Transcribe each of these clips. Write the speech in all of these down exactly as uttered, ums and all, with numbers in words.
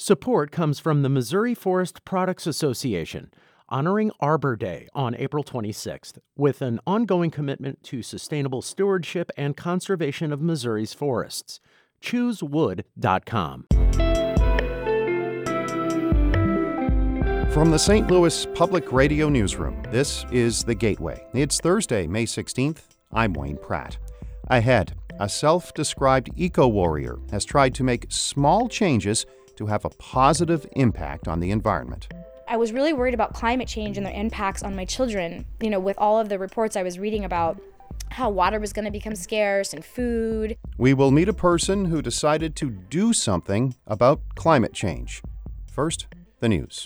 Support comes from the Missouri Forest Products Association, honoring Arbor Day on April twenty-sixth, with an ongoing commitment to sustainable stewardship and conservation of Missouri's forests. choose wood dot com. From the Saint Louis Public Radio Newsroom, this is The Gateway. It's Thursday, May sixteenth. I'm Wayne Pratt. Ahead, a self-described eco-warrior has tried to make small changes to have a positive impact on the environment. I was really worried about climate change and the impacts on my children. You know, with all of the reports I was reading about how water was going to become scarce and food. We will meet a person who decided to do something about climate change. First, the news.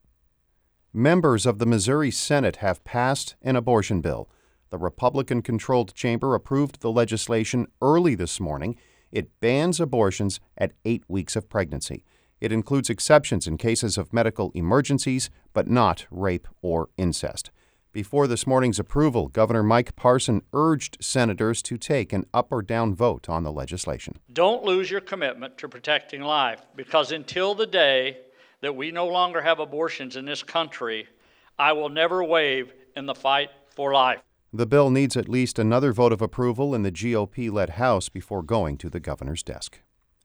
Members of the Missouri Senate have passed an abortion bill. The Republican-controlled chamber approved the legislation early this morning. It bans abortions at eight weeks of pregnancy. It includes exceptions in cases of medical emergencies, but not rape or incest. Before this morning's approval, Governor Mike Parson urged senators to take an up or down vote on the legislation. Don't lose your commitment to protecting life, because until the day that we no longer have abortions in this country, I will never waver in the fight for life. The bill needs at least another vote of approval in the G O P-led House before going to the governor's desk.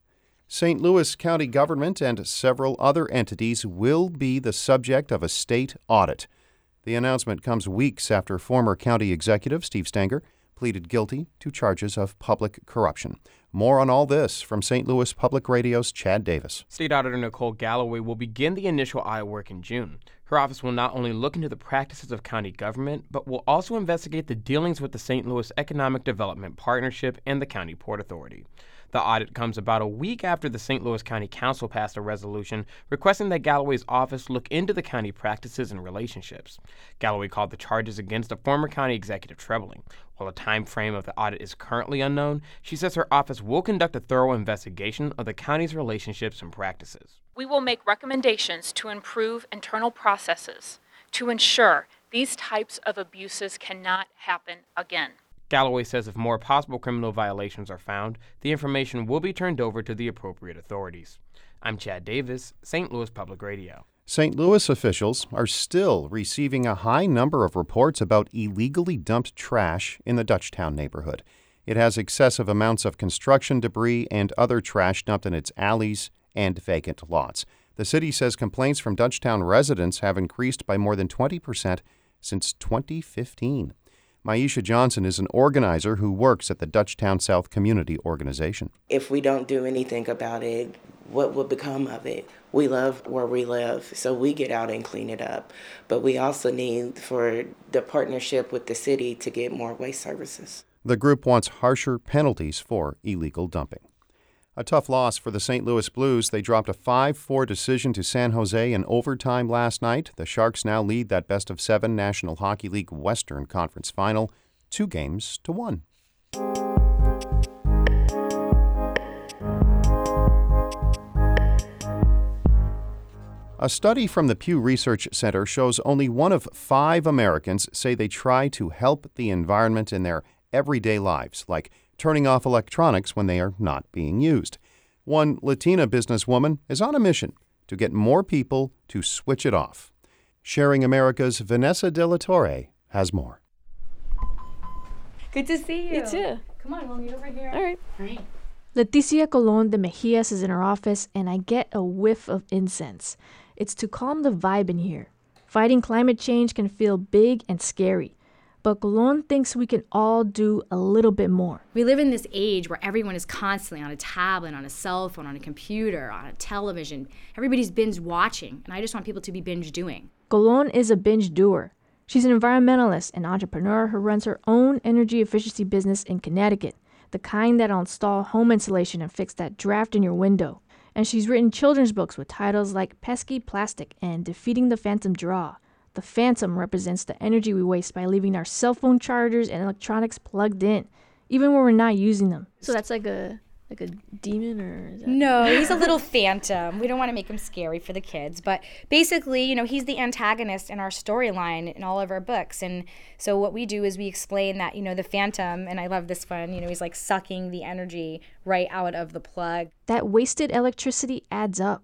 Saint Louis County government and several other entities will be the subject of a state audit. The announcement comes weeks after former county executive Steve Stenger pleaded guilty to charges of public corruption. More on all this from Saint Louis Public Radio's Chad Davis. State Auditor Nicole Galloway will begin the initial audit work in June. Her office will not only look into the practices of county government, but will also investigate the dealings with the Saint Louis Economic Development Partnership and the County Port Authority. The audit comes about a week after the Saint Louis County Council passed a resolution requesting that Galloway's office look into the county practices and relationships. Galloway called the charges against a former county executive troubling. While the time frame of the audit is currently unknown, she says her office will conduct a thorough investigation of the county's relationships and practices. We will make recommendations to improve internal processes to ensure these types of abuses cannot happen again. Galloway says if more possible criminal violations are found, the information will be turned over to the appropriate authorities. I'm Chad Davis, Saint Louis Public Radio. Saint Louis officials are still receiving a high number of reports about illegally dumped trash in the Dutchtown neighborhood. It has excessive amounts of construction debris and other trash dumped in its alleys and vacant lots. The city says complaints from Dutchtown residents have increased by more than twenty percent since twenty fifteen. Maisha Johnson is an organizer who works at the Dutchtown South Community Organization. If we don't do anything about it, what will become of it? We love where we live, so we get out and clean it up. But we also need for the partnership with the city to get more waste services. The group wants harsher penalties for illegal dumping. A tough loss for the Saint Louis Blues. They dropped a five four decision to San Jose in overtime last night. The Sharks now lead that best-of-seven National Hockey League Western Conference final, two games to one. A study from the Pew Research Center shows only one of five Americans say they try to help the environment in their everyday lives, like turning off electronics when they are not being used. One Latina businesswoman is on a mission to get more people to switch it off. Sharing America's Vanessa De La Torre has more. Good to see you. You too. Come on, we'll meet over here. All right. All right. Leticia Colon de Mejias is in her office, and I get a whiff of incense. It's to calm the vibe in here. Fighting climate change can feel big and scary, but Colon thinks we can all do a little bit more. We live in this age where everyone is constantly on a tablet, on a cell phone, on a computer, on a television. Everybody's binge watching, and I just want people to be binge doing. Colon is a binge doer. She's an environmentalist and entrepreneur who runs her own energy efficiency business in Connecticut, the kind that'll install home insulation and fix that draft in your window. And she's written children's books with titles like Pesky Plastic and Defeating the Phantom Draw. The phantom represents the energy we waste by leaving our cell phone chargers and electronics plugged in, even when we're not using them. So that's like a like a demon, or is that... No, he's a little phantom. We don't want to make him scary for the kids, but basically, you know, he's the antagonist in our storyline in all of our books. And so what we do is we explain that, you know, the phantom, and I love this one, you know, he's like sucking the energy right out of the plug. That wasted electricity adds up.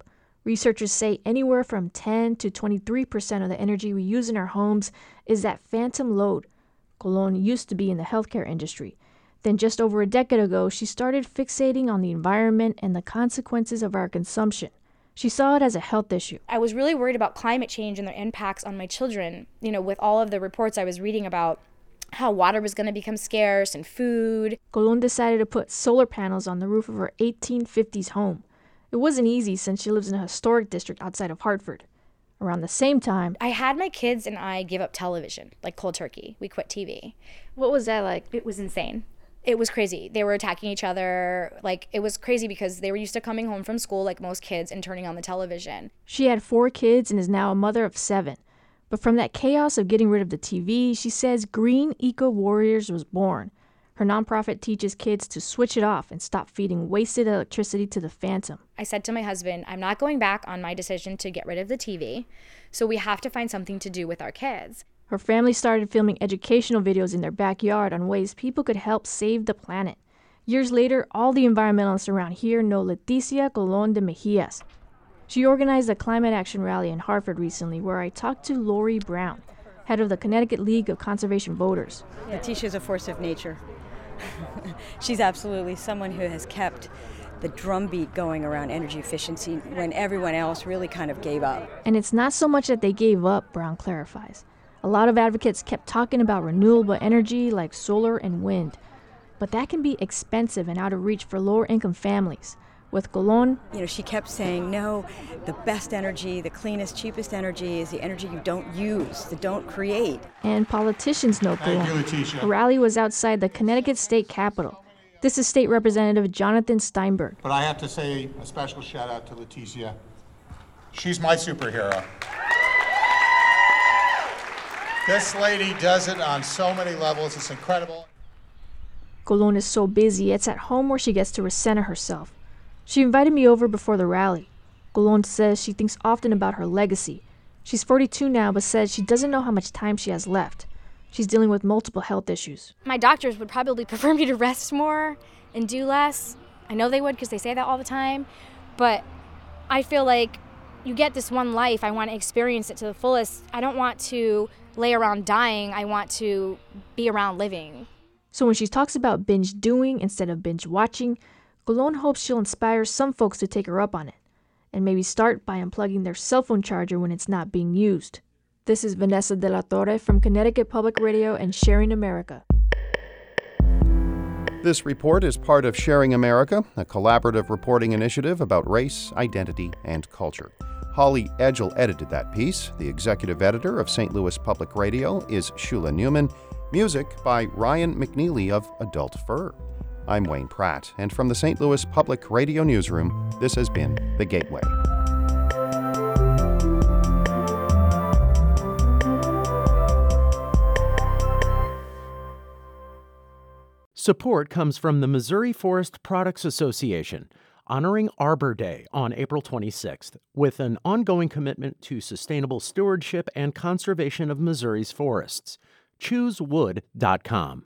Researchers say anywhere from ten to twenty-three percent of the energy we use in our homes is that phantom load. Colon used to be in the healthcare industry. Then just over a decade ago, she started fixating on the environment and the consequences of our consumption. She saw it as a health issue. I was really worried about climate change and their impacts on my children. You know, with all of the reports I was reading about how water was going to become scarce and food. Colon decided to put solar panels on the roof of her eighteen fifties home. It wasn't easy since she lives in a historic district outside of Hartford. Around the same time, I had my kids and I give up television, like cold turkey. We quit T V. What was that like? It was insane. It was crazy. They were attacking each other. Like, it was crazy because they were used to coming home from school like most kids and turning on the television. She had four kids and is now a mother of seven. But from that chaos of getting rid of the T V, she says Green Eco Warriors was born. Her nonprofit teaches kids to switch it off and stop feeding wasted electricity to the phantom. I said to my husband, I'm not going back on my decision to get rid of the T V, so we have to find something to do with our kids. Her family started filming educational videos in their backyard on ways people could help save the planet. Years later, all the environmentalists around here know Leticia Colon de Mejias. She organized a climate action rally in Hartford recently where I talked to Lori Brown, head of the Connecticut League of Conservation Voters. Leticia is a force of nature. She's absolutely someone who has kept the drumbeat going around energy efficiency when everyone else really kind of gave up. And it's not so much that they gave up, Brown clarifies. A lot of advocates kept talking about renewable energy like solar and wind, but that can be expensive and out of reach for lower income families. With Colon, you know, she kept saying, no, the best energy, the cleanest, cheapest energy is the energy you don't use, that don't create. And politicians know Colon. Thank you, Leticia. The rally was outside the Connecticut State Capitol. This is State Representative Jonathan Steinberg. But I have to say a special shout out to Leticia. She's my superhero. This lady does it on so many levels. It's incredible. Colon is so busy, it's at home where she gets to recenter herself. She invited me over before the rally. Colon says she thinks often about her legacy. She's forty-two now, but says she doesn't know how much time she has left. She's dealing with multiple health issues. My doctors would probably prefer me to rest more and do less. I know they would because they say that all the time. But I feel like you get this one life. I want to experience it to the fullest. I don't want to lay around dying. I want to be around living. So when she talks about binge doing instead of binge watching, Colon hopes she'll inspire some folks to take her up on it, and maybe start by unplugging their cell phone charger when it's not being used. This is Vanessa De La Torre from Connecticut Public Radio and Sharing America. This report is part of Sharing America, a collaborative reporting initiative about race, identity, and culture. Holly Edgell edited that piece. The executive editor of Saint Louis Public Radio is Shula Newman. Music by Ryan McNeely of Adult Fur. I'm Wayne Pratt, and from the Saint Louis Public Radio Newsroom, this has been The Gateway. Support comes from the Missouri Forest Products Association, honoring Arbor Day on April twenty-sixth, with an ongoing commitment to sustainable stewardship and conservation of Missouri's forests. choose wood dot com